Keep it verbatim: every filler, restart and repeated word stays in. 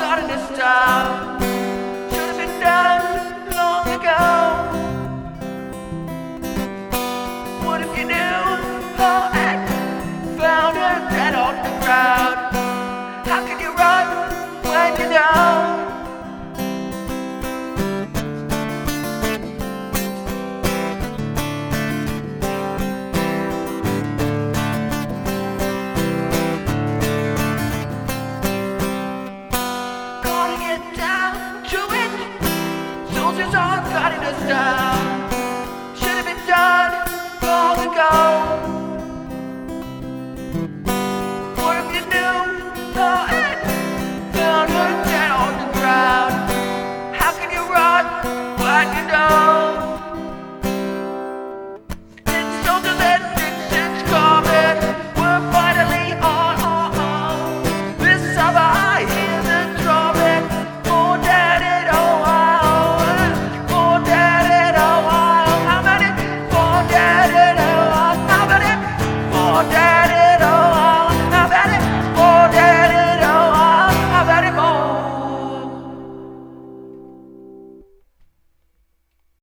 starting to stop. Should have been done long ago. What if you knew her and found her dead on the ground? How can you run when you know? Gotta get down to it. Soldiers are cutting us down.